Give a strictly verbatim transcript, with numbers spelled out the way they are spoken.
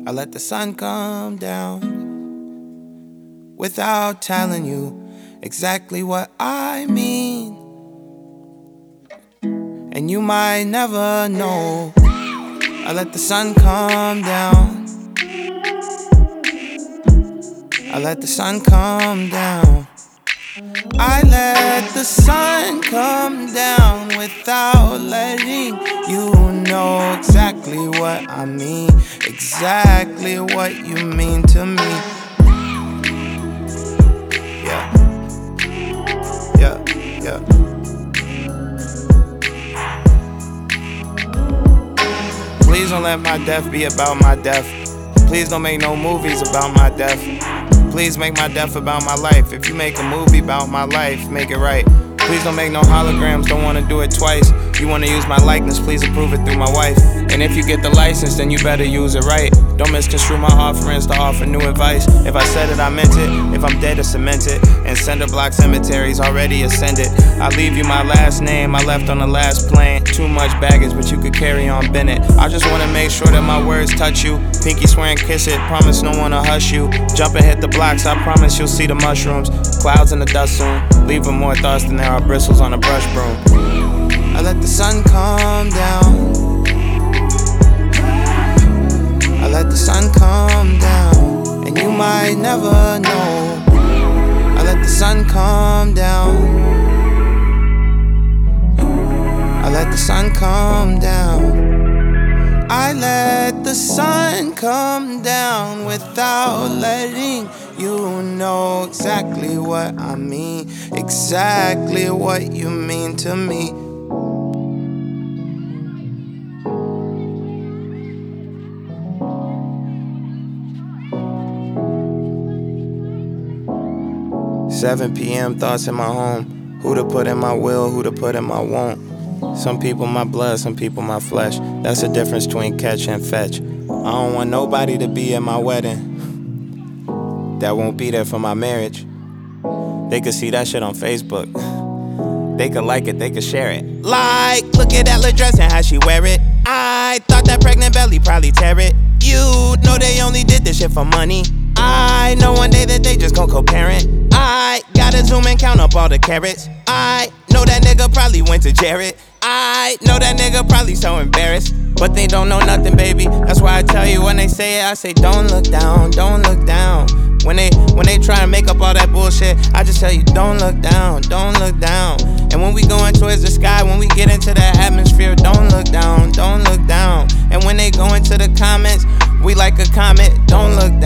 I let the sun come down without telling you exactly what I mean. And you might never know. I let the sun come down. I let the sun come down. I let the sun come down without letting you know exactly what I mean, exactly what you mean to me. Yeah, yeah, yeah. Please don't let my death be about my death. Please don't make no movies about my death. Please make my death about my life. If you make a movie about my life, make it right. Please don't make no holograms, don't wanna do it twice. You wanna use my likeness, please approve it through my wife. And if you get the license, then you better use it right. Don't misconstrue my offerings to offer new advice. If I said it, I meant it. If I'm dead, to cement it. And cinder block cemeteries already ascended. I leave you my last name, I left on the last plane. Too much baggage, but you could carry on Bennett. I just wanna make sure that my words touch you. Pinky swear and kiss it, promise no one to hush you. Jump and hit the blocks, I promise you'll see the mushrooms. Clouds in the dust soon, leaving more thoughts than there are bristles on a brush broom. I let the sun come down. I let the sun come down, and you might never know. I let the sun come down. I let the sun come down. I let the sun come down without letting you know exactly what I mean, exactly what you mean to me. seven p m thoughts in my home. Who to put in my will, who to put in my won't. Some people my blood, some people my flesh. That's the difference between catch and fetch. I don't want nobody to be at my wedding that won't be there for my marriage. They could see that shit on Facebook. They could like it, they could share it. Like, look at that little dress and how she wear it. I thought that pregnant belly probably tear it. You know they only did this shit for money. I know one day that they just gon' co-parent. I gotta zoom and count up all the carrots. I know that nigga probably went to Jared. I know that nigga probably so embarrassed. But they don't know nothing, baby. That's why I tell you when they say it, I say don't look down, don't look down. When they when they try and make up all that bullshit, I just tell you don't look down, don't look down. And when we going towards the sky, when we get into that atmosphere, don't look down, don't look down. And when they go into the comments, we like a comet, don't look